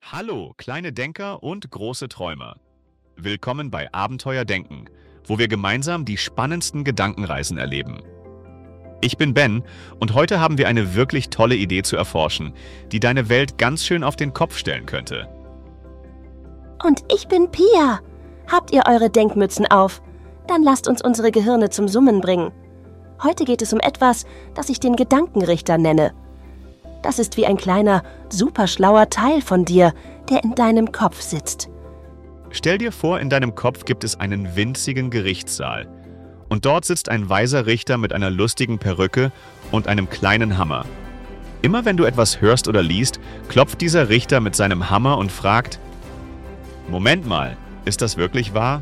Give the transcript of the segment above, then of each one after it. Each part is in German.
Hallo, kleine Denker und große Träumer. Willkommen bei Abenteuer Denken, wo wir gemeinsam die spannendsten Gedankenreisen erleben. Ich bin Ben und heute haben wir eine wirklich tolle Idee zu erforschen, die deine Welt ganz schön auf den Kopf stellen könnte. Und ich bin Pia. Habt ihr eure Denkmützen auf? Dann lasst uns unsere Gehirne zum Summen bringen. Heute geht es um etwas, das ich den Gedankenrichter nenne. Das ist wie ein kleiner, superschlauer Teil von dir, der in deinem Kopf sitzt. Stell dir vor, in deinem Kopf gibt es einen winzigen Gerichtssaal. Und dort sitzt ein weiser Richter mit einer lustigen Perücke und einem kleinen Hammer. Immer wenn du etwas hörst oder liest, klopft dieser Richter mit seinem Hammer und fragt: Moment mal, ist das wirklich wahr?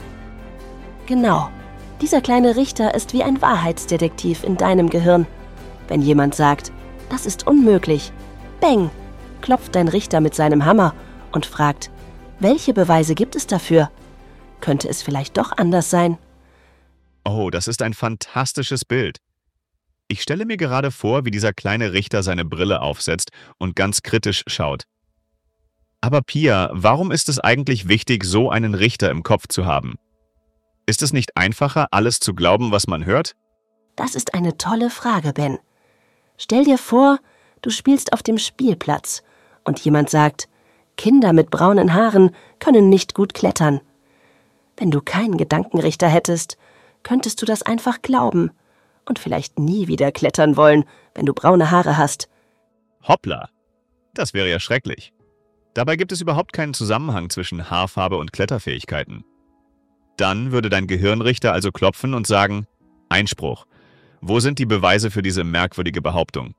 Genau. Dieser kleine Richter ist wie ein Wahrheitsdetektiv in deinem Gehirn. Wenn jemand sagt, das ist unmöglich, bang, klopft dein Richter mit seinem Hammer und fragt, welche Beweise gibt es dafür? Könnte es vielleicht doch anders sein? Oh, das ist ein fantastisches Bild. Ich stelle mir gerade vor, wie dieser kleine Richter seine Brille aufsetzt und ganz kritisch schaut. Aber Pia, warum ist es eigentlich wichtig, so einen Richter im Kopf zu haben? Ist es nicht einfacher, alles zu glauben, was man hört? Das ist eine tolle Frage, Ben. Stell dir vor, du spielst auf dem Spielplatz und jemand sagt, Kinder mit braunen Haaren können nicht gut klettern. Wenn du keinen Gedankenrichter hättest, könntest du das einfach glauben und vielleicht nie wieder klettern wollen, wenn du braune Haare hast. Hoppla, das wäre ja schrecklich. Dabei gibt es überhaupt keinen Zusammenhang zwischen Haarfarbe und Kletterfähigkeiten. Dann würde dein Gehirnrichter also klopfen und sagen: Einspruch. Wo sind die Beweise für diese merkwürdige Behauptung?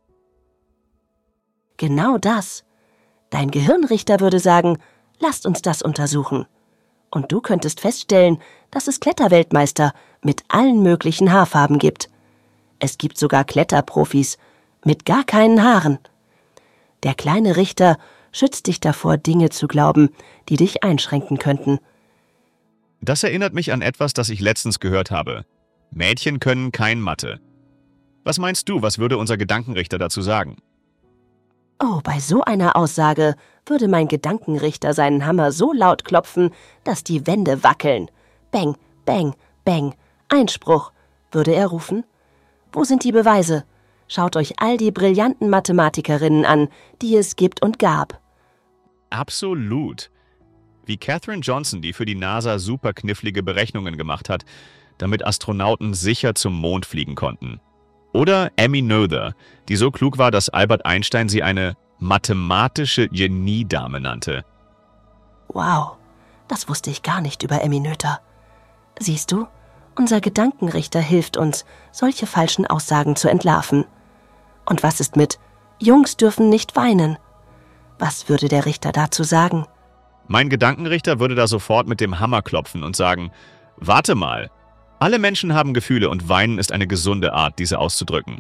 Genau das. Dein Gehirnrichter würde sagen, lasst uns das untersuchen. Und du könntest feststellen, dass es Kletterweltmeister mit allen möglichen Haarfarben gibt. Es gibt sogar Kletterprofis mit gar keinen Haaren. Der kleine Richter schützt dich davor, Dinge zu glauben, die dich einschränken könnten. Das erinnert mich an etwas, das ich letztens gehört habe. Mädchen können kein Mathe. Was meinst du, was würde unser Gedankenrichter dazu sagen? Oh, bei so einer Aussage würde mein Gedankenrichter seinen Hammer so laut klopfen, dass die Wände wackeln. Bang, bang, bang. Einspruch, würde er rufen. Wo sind die Beweise? Schaut euch all die brillanten Mathematikerinnen an, die es gibt und gab. Absolut. Wie Katherine Johnson, die für die NASA super knifflige Berechnungen gemacht hat, damit Astronauten sicher zum Mond fliegen konnten. Oder Emmy Noether, die so klug war, dass Albert Einstein sie eine mathematische Geniedame nannte. Wow, das wusste ich gar nicht über Emmy Noether. Siehst du, unser Gedankenrichter hilft uns, solche falschen Aussagen zu entlarven. Und was ist mit Jungs dürfen nicht weinen? Was würde der Richter dazu sagen? Mein Gedankenrichter würde da sofort mit dem Hammer klopfen und sagen: Warte mal, alle Menschen haben Gefühle und Weinen ist eine gesunde Art, diese auszudrücken.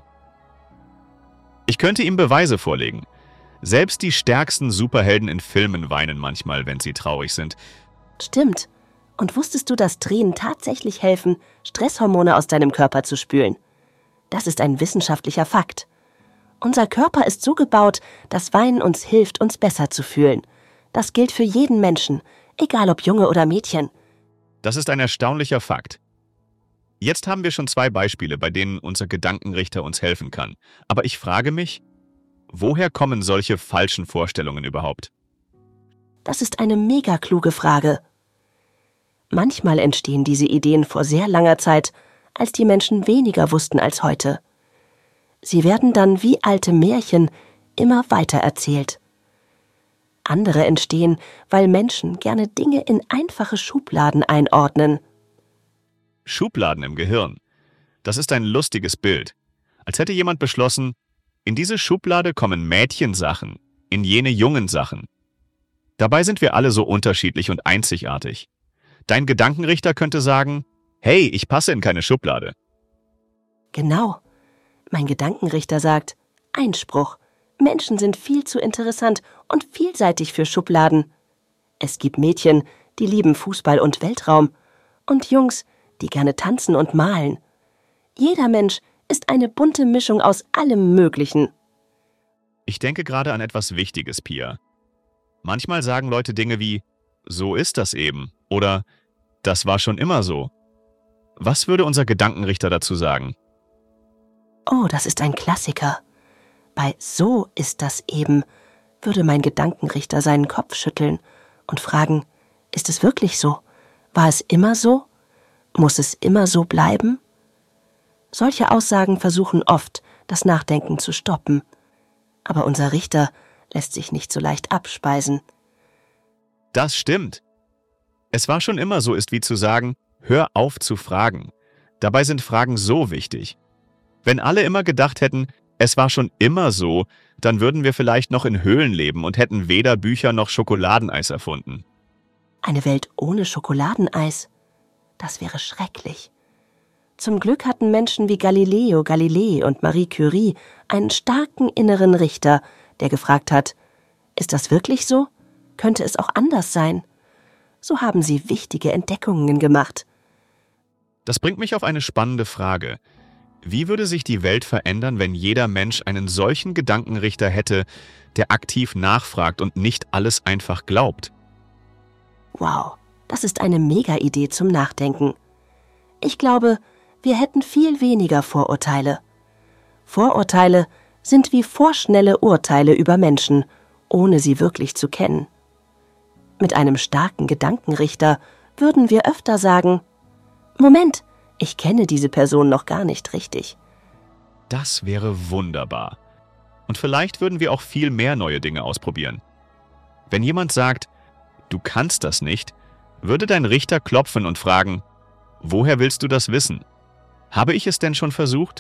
Ich könnte ihm Beweise vorlegen. Selbst die stärksten Superhelden in Filmen weinen manchmal, wenn sie traurig sind. Stimmt. Und wusstest du, dass Tränen tatsächlich helfen, Stresshormone aus deinem Körper zu spülen? Das ist ein wissenschaftlicher Fakt. Unser Körper ist so gebaut, dass Weinen uns hilft, uns besser zu fühlen. Das gilt für jeden Menschen, egal ob Junge oder Mädchen. Das ist ein erstaunlicher Fakt. Jetzt haben wir schon 2 Beispiele, bei denen unser Gedankenrichter uns helfen kann. Aber ich frage mich, woher kommen solche falschen Vorstellungen überhaupt? Das ist eine mega kluge Frage. Manchmal entstehen diese Ideen vor sehr langer Zeit, als die Menschen weniger wussten als heute. Sie werden dann wie alte Märchen immer weiter erzählt. Andere entstehen, weil Menschen gerne Dinge in einfache Schubladen einordnen. Schubladen im Gehirn. Das ist ein lustiges Bild. Als hätte jemand beschlossen, in diese Schublade kommen Mädchensachen, in jene Jungensachen. Dabei sind wir alle so unterschiedlich und einzigartig. Dein Gedankenrichter könnte sagen: Hey, ich passe in keine Schublade. Genau. Mein Gedankenrichter sagt: Einspruch. Menschen sind viel zu interessant und vielseitig für Schubladen. Es gibt Mädchen, die lieben Fußball und Weltraum, und Jungs, die gerne tanzen und malen. Jeder Mensch ist eine bunte Mischung aus allem Möglichen. Ich denke gerade an etwas Wichtiges, Pia. Manchmal sagen Leute Dinge wie, so ist das eben oder das war schon immer so. Was würde unser Gedankenrichter dazu sagen? Oh, das ist ein Klassiker. Bei so ist das eben würde mein Gedankenrichter seinen Kopf schütteln und fragen, ist es wirklich so? War es immer so? Muss es immer so bleiben? Solche Aussagen versuchen oft, das Nachdenken zu stoppen. Aber unser Richter lässt sich nicht so leicht abspeisen. Das stimmt. Es war schon immer so ist wie zu sagen, hör auf zu fragen. Dabei sind Fragen so wichtig. Wenn alle immer gedacht hätten, es war schon immer so, dann würden wir vielleicht noch in Höhlen leben und hätten weder Bücher noch Schokoladeneis erfunden. Eine Welt ohne Schokoladeneis? Das wäre schrecklich. Zum Glück hatten Menschen wie Galileo Galilei und Marie Curie einen starken inneren Richter, der gefragt hat, ist das wirklich so? Könnte es auch anders sein? So haben sie wichtige Entdeckungen gemacht. Das bringt mich auf eine spannende Frage. Wie würde sich die Welt verändern, wenn jeder Mensch einen solchen Gedankenrichter hätte, der aktiv nachfragt und nicht alles einfach glaubt? Wow, das ist eine Mega-Idee zum Nachdenken. Ich glaube, wir hätten viel weniger Vorurteile. Vorurteile sind wie vorschnelle Urteile über Menschen, ohne sie wirklich zu kennen. Mit einem starken Gedankenrichter würden wir öfter sagen, Moment, ich kenne diese Person noch gar nicht richtig. Das wäre wunderbar. Und vielleicht würden wir auch viel mehr neue Dinge ausprobieren. Wenn jemand sagt, du kannst das nicht, würde dein Richter klopfen und fragen, woher willst du das wissen? Habe ich es denn schon versucht?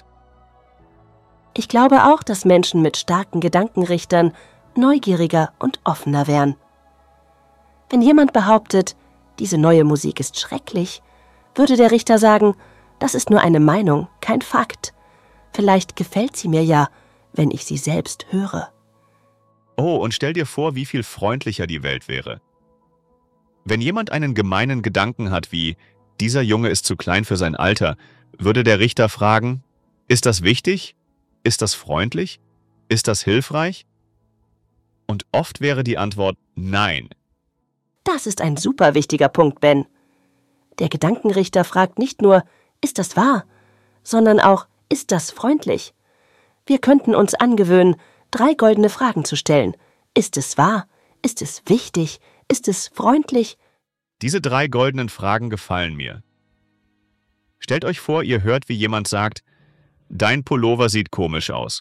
Ich glaube auch, dass Menschen mit starken Gedankenrichtern neugieriger und offener wären. Wenn jemand behauptet, diese neue Musik ist schrecklich, würde der Richter sagen, das ist nur eine Meinung, kein Fakt. Vielleicht gefällt sie mir ja, wenn ich sie selbst höre. Oh, und stell dir vor, wie viel freundlicher die Welt wäre. Wenn jemand einen gemeinen Gedanken hat wie, dieser Junge ist zu klein für sein Alter, würde der Richter fragen, ist das wichtig? Ist das freundlich? Ist das hilfreich? Und oft wäre die Antwort nein. Das ist ein super wichtiger Punkt, Ben. Der Gedankenrichter fragt nicht nur, ist das wahr, sondern auch, ist das freundlich? Wir könnten uns angewöhnen, 3 goldene Fragen zu stellen. Ist es wahr? Ist es wichtig? Ist es freundlich? Diese 3 goldenen Fragen gefallen mir. Stellt euch vor, ihr hört, wie jemand sagt, dein Pullover sieht komisch aus.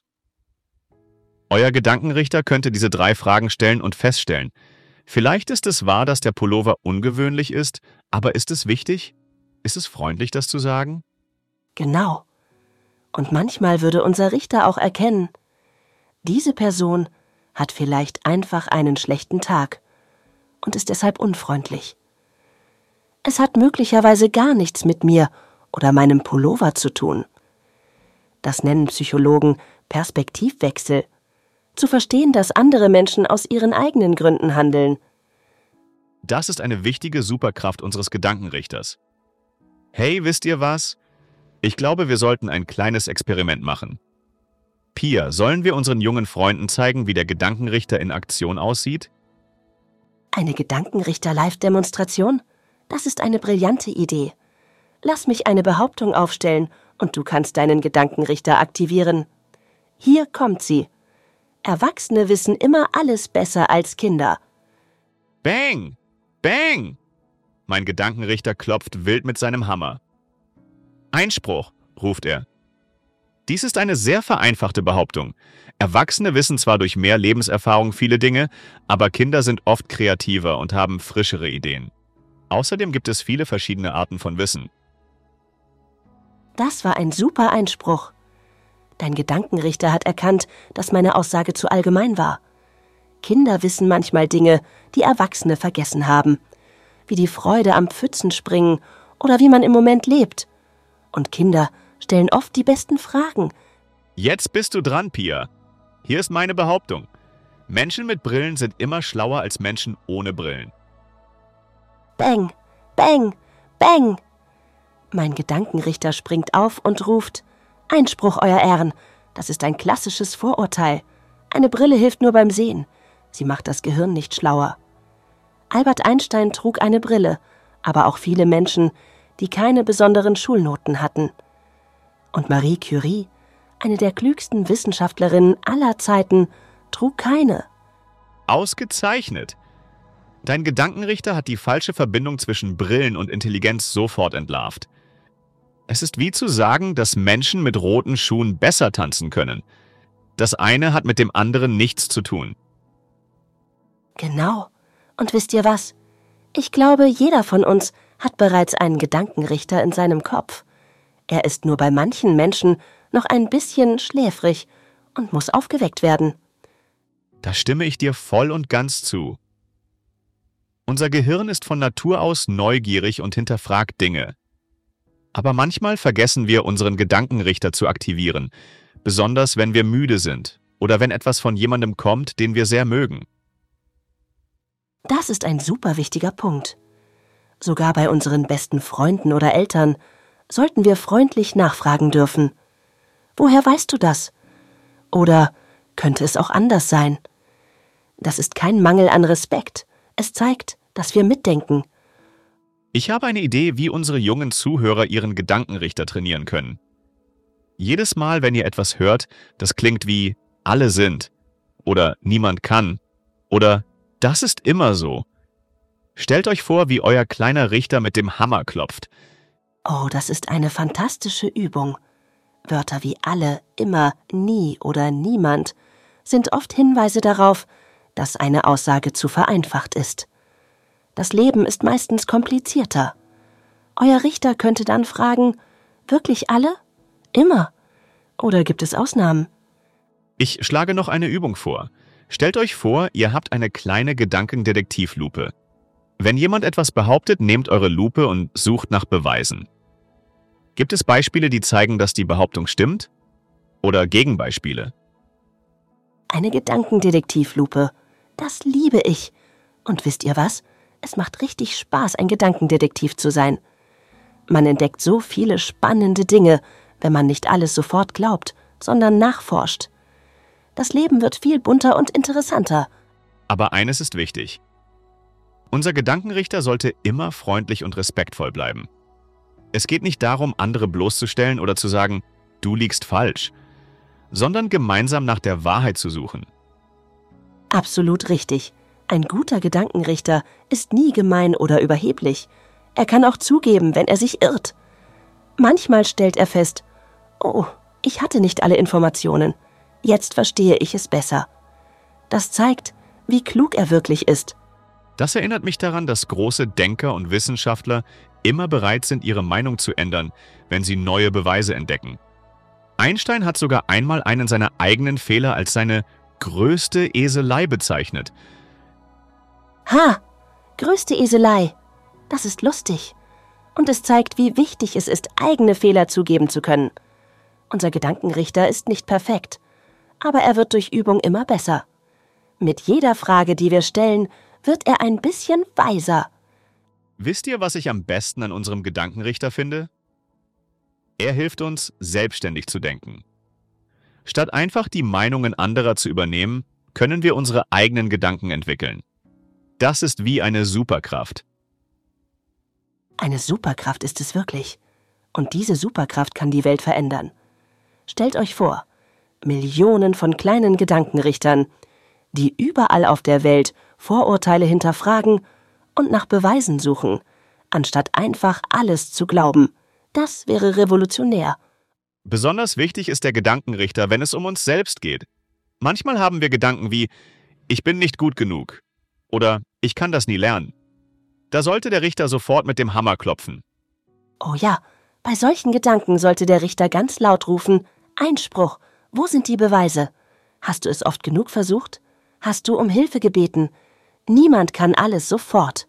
Euer Gedankenrichter könnte diese 3 Fragen stellen und feststellen, vielleicht ist es wahr, dass der Pullover ungewöhnlich ist, aber ist es wichtig? Ist es freundlich, das zu sagen? Genau. Und manchmal würde unser Richter auch erkennen, diese Person hat vielleicht einfach einen schlechten Tag und ist deshalb unfreundlich. Es hat möglicherweise gar nichts mit mir oder meinem Pullover zu tun. Das nennen Psychologen Perspektivwechsel. Zu verstehen, dass andere Menschen aus ihren eigenen Gründen handeln. Das ist eine wichtige Superkraft unseres Gedankenrichters. Hey, wisst ihr was? Ich glaube, wir sollten ein kleines Experiment machen. Pia, sollen wir unseren jungen Freunden zeigen, wie der Gedankenrichter in Aktion aussieht? Eine Gedankenrichter-Live-Demonstration? Das ist eine brillante Idee. Lass mich eine Behauptung aufstellen und du kannst deinen Gedankenrichter aktivieren. Hier kommt sie. Erwachsene wissen immer alles besser als Kinder. Bang! Bang! Mein Gedankenrichter klopft wild mit seinem Hammer. Einspruch, ruft er. Dies ist eine sehr vereinfachte Behauptung. Erwachsene wissen zwar durch mehr Lebenserfahrung viele Dinge, aber Kinder sind oft kreativer und haben frischere Ideen. Außerdem gibt es viele verschiedene Arten von Wissen. Das war ein super Einspruch. Dein Gedankenrichter hat erkannt, dass meine Aussage zu allgemein war. Kinder wissen manchmal Dinge, die Erwachsene vergessen haben, wie die Freude am Pfützenspringen oder wie man im Moment lebt. Und Kinder stellen oft die besten Fragen. Jetzt bist du dran, Pia. Hier ist meine Behauptung. Menschen mit Brillen sind immer schlauer als Menschen ohne Brillen. Bang, bang, bang. Mein Gedankenrichter springt auf und ruft, Einspruch, Euer Ehren, das ist ein klassisches Vorurteil. Eine Brille hilft nur beim Sehen. Sie macht das Gehirn nicht schlauer. Albert Einstein trug eine Brille, aber auch viele Menschen, die keine besonderen Schulnoten hatten. Und Marie Curie, eine der klügsten Wissenschaftlerinnen aller Zeiten, trug keine. Ausgezeichnet! Dein Gedankenrichter hat die falsche Verbindung zwischen Brillen und Intelligenz sofort entlarvt. Es ist wie zu sagen, dass Menschen mit roten Schuhen besser tanzen können. Das eine hat mit dem anderen nichts zu tun. Genau. Und wisst ihr was? Ich glaube, jeder von uns hat bereits einen Gedankenrichter in seinem Kopf. Er ist nur bei manchen Menschen noch ein bisschen schläfrig und muss aufgeweckt werden. Da stimme ich dir voll und ganz zu. Unser Gehirn ist von Natur aus neugierig und hinterfragt Dinge. Aber manchmal vergessen wir, unseren Gedankenrichter zu aktivieren, besonders wenn wir müde sind oder wenn etwas von jemandem kommt, den wir sehr mögen. Das ist ein super wichtiger Punkt. Sogar bei unseren besten Freunden oder Eltern sollten wir freundlich nachfragen dürfen. Woher weißt du das? Oder könnte es auch anders sein? Das ist kein Mangel an Respekt. Es zeigt, dass wir mitdenken. Ich habe eine Idee, wie unsere jungen Zuhörer ihren Gedankenrichter trainieren können. Jedes Mal, wenn ihr etwas hört, das klingt wie alle sind oder niemand kann oder das ist immer so. Stellt euch vor, wie euer kleiner Richter mit dem Hammer klopft. Oh, das ist eine fantastische Übung. Wörter wie alle, immer, nie oder niemand sind oft Hinweise darauf, dass eine Aussage zu vereinfacht ist. Das Leben ist meistens komplizierter. Euer Richter könnte dann fragen, wirklich alle? Immer? Oder gibt es Ausnahmen? Ich schlage noch eine Übung vor. Stellt euch vor, ihr habt eine kleine Gedankendetektivlupe. Wenn jemand etwas behauptet, nehmt eure Lupe und sucht nach Beweisen. Gibt es Beispiele, die zeigen, dass die Behauptung stimmt? Oder Gegenbeispiele? Eine Gedankendetektivlupe. Das liebe ich. Und wisst ihr was? Es macht richtig Spaß, ein Gedankendetektiv zu sein. Man entdeckt so viele spannende Dinge, wenn man nicht alles sofort glaubt, sondern nachforscht. Das Leben wird viel bunter und interessanter. Aber eines ist wichtig. Unser Gedankenrichter sollte immer freundlich und respektvoll bleiben. Es geht nicht darum, andere bloßzustellen oder zu sagen, du liegst falsch, sondern gemeinsam nach der Wahrheit zu suchen. Absolut richtig. Ein guter Gedankenrichter ist nie gemein oder überheblich. Er kann auch zugeben, wenn er sich irrt. Manchmal stellt er fest, oh, ich hatte nicht alle Informationen. Jetzt verstehe ich es besser. Das zeigt, wie klug er wirklich ist. Das erinnert mich daran, dass große Denker und Wissenschaftler immer bereit sind, ihre Meinung zu ändern, wenn sie neue Beweise entdecken. Einstein hat sogar einmal einen seiner eigenen Fehler als seine größte Eselei bezeichnet. Ha, größte Eselei. Das ist lustig. Und es zeigt, wie wichtig es ist, eigene Fehler zugeben zu können. Unser Gedankenrichter ist nicht perfekt, aber er wird durch Übung immer besser. Mit jeder Frage, die wir stellen, wird er ein bisschen weiser. Wisst ihr, was ich am besten an unserem Gedankenrichter finde? Er hilft uns, selbstständig zu denken. Statt einfach die Meinungen anderer zu übernehmen, können wir unsere eigenen Gedanken entwickeln. Das ist wie eine Superkraft. Eine Superkraft ist es wirklich. Und diese Superkraft kann die Welt verändern. Stellt euch vor, Millionen von kleinen Gedankenrichtern, die überall auf der Welt Vorurteile hinterfragen und nach Beweisen suchen, anstatt einfach alles zu glauben. Das wäre revolutionär. Besonders wichtig ist der Gedankenrichter, wenn es um uns selbst geht. Manchmal haben wir Gedanken wie, ich bin nicht gut genug oder ich kann das nie lernen. Da sollte der Richter sofort mit dem Hammer klopfen. Oh ja, bei solchen Gedanken sollte der Richter ganz laut rufen, Einspruch, wo sind die Beweise? Hast du es oft genug versucht? Hast du um Hilfe gebeten? Niemand kann alles sofort.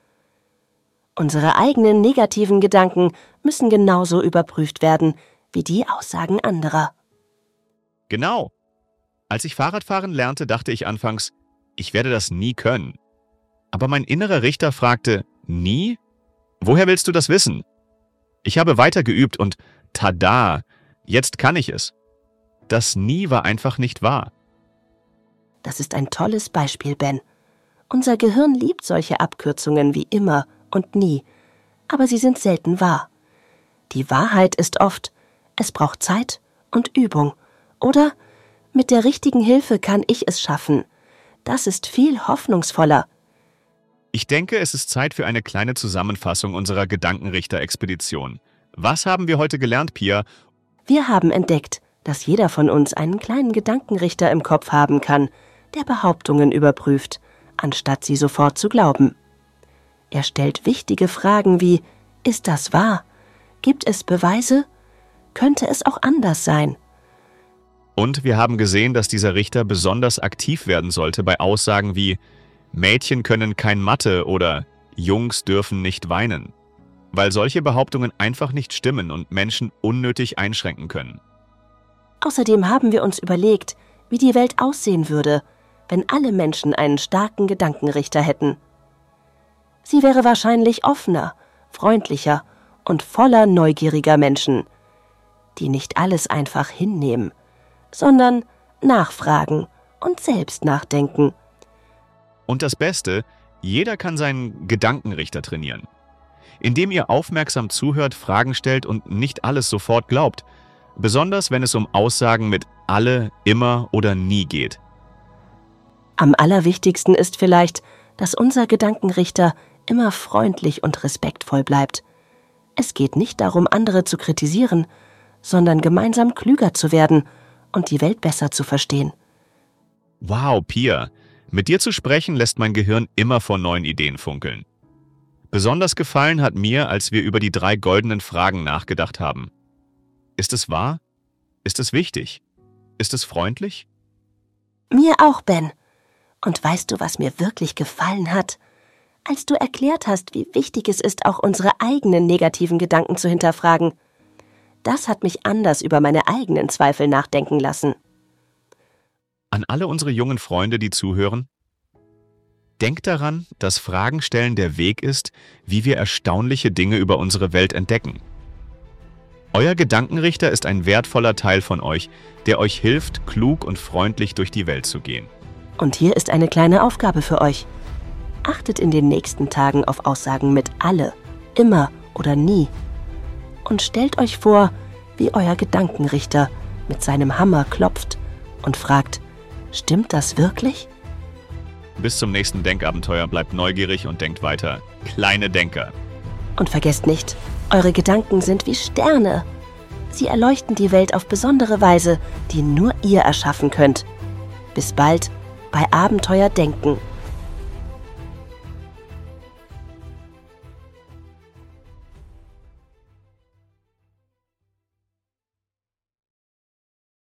Unsere eigenen negativen Gedanken müssen genauso überprüft werden wie die Aussagen anderer. Genau. Als ich Fahrradfahren lernte, dachte ich anfangs, ich werde das nie können. Aber mein innerer Richter fragte, nie? Woher willst du das wissen? Ich habe weiter geübt und tada, jetzt kann ich es. Das nie war einfach nicht wahr. Das ist ein tolles Beispiel, Ben. Unser Gehirn liebt solche Abkürzungen wie immer und nie, aber sie sind selten wahr. Die Wahrheit ist oft, es braucht Zeit und Übung. Oder mit der richtigen Hilfe kann ich es schaffen. Das ist viel hoffnungsvoller. Ich denke, es ist Zeit für eine kleine Zusammenfassung unserer Gedankenrichter-Expedition. Was haben wir heute gelernt, Pia? Wir haben entdeckt, dass jeder von uns einen kleinen Gedankenrichter im Kopf haben kann, der Behauptungen überprüft, anstatt sie sofort zu glauben. Er stellt wichtige Fragen wie: Ist das wahr? Gibt es Beweise? Könnte es auch anders sein? Und wir haben gesehen, dass dieser Richter besonders aktiv werden sollte bei Aussagen wie Mädchen können kein Mathe oder Jungs dürfen nicht weinen, weil solche Behauptungen einfach nicht stimmen und Menschen unnötig einschränken können. Außerdem haben wir uns überlegt, wie die Welt aussehen würde, wenn alle Menschen einen starken Gedankenrichter hätten. Sie wäre wahrscheinlich offener, freundlicher und voller neugieriger Menschen, die nicht alles einfach hinnehmen, sondern nachfragen und selbst nachdenken. Und das Beste, jeder kann seinen Gedankenrichter trainieren. Indem ihr aufmerksam zuhört, Fragen stellt und nicht alles sofort glaubt, besonders wenn es um Aussagen mit alle, immer oder nie geht. Am allerwichtigsten ist vielleicht, dass unser Gedankenrichter immer freundlich und respektvoll bleibt. Es geht nicht darum, andere zu kritisieren, sondern gemeinsam klüger zu werden und die Welt besser zu verstehen. Wow, Pia, mit dir zu sprechen lässt mein Gehirn immer vor neuen Ideen funkeln. Besonders gefallen hat mir, als wir über die 3 goldenen Fragen nachgedacht haben. Ist es wahr? Ist es wichtig? Ist es freundlich? Mir auch, Ben. Und weißt du, was mir wirklich gefallen hat? Als du erklärt hast, wie wichtig es ist, auch unsere eigenen negativen Gedanken zu hinterfragen. Das hat mich anders über meine eigenen Zweifel nachdenken lassen. An alle unsere jungen Freunde, die zuhören: Denkt daran, dass Fragen stellen der Weg ist, wie wir erstaunliche Dinge über unsere Welt entdecken. Euer Gedankenrichter ist ein wertvoller Teil von euch, der euch hilft, klug und freundlich durch die Welt zu gehen. Und hier ist eine kleine Aufgabe für euch. Achtet in den nächsten Tagen auf Aussagen mit alle, immer oder nie. Und stellt euch vor, wie euer Gedankenrichter mit seinem Hammer klopft und fragt: Stimmt das wirklich? Bis zum nächsten Denkabenteuer, bleibt neugierig und denkt weiter. Kleine Denker. Und vergesst nicht, eure Gedanken sind wie Sterne. Sie erleuchten die Welt auf besondere Weise, die nur ihr erschaffen könnt. Bis bald bei Abenteuer Denken.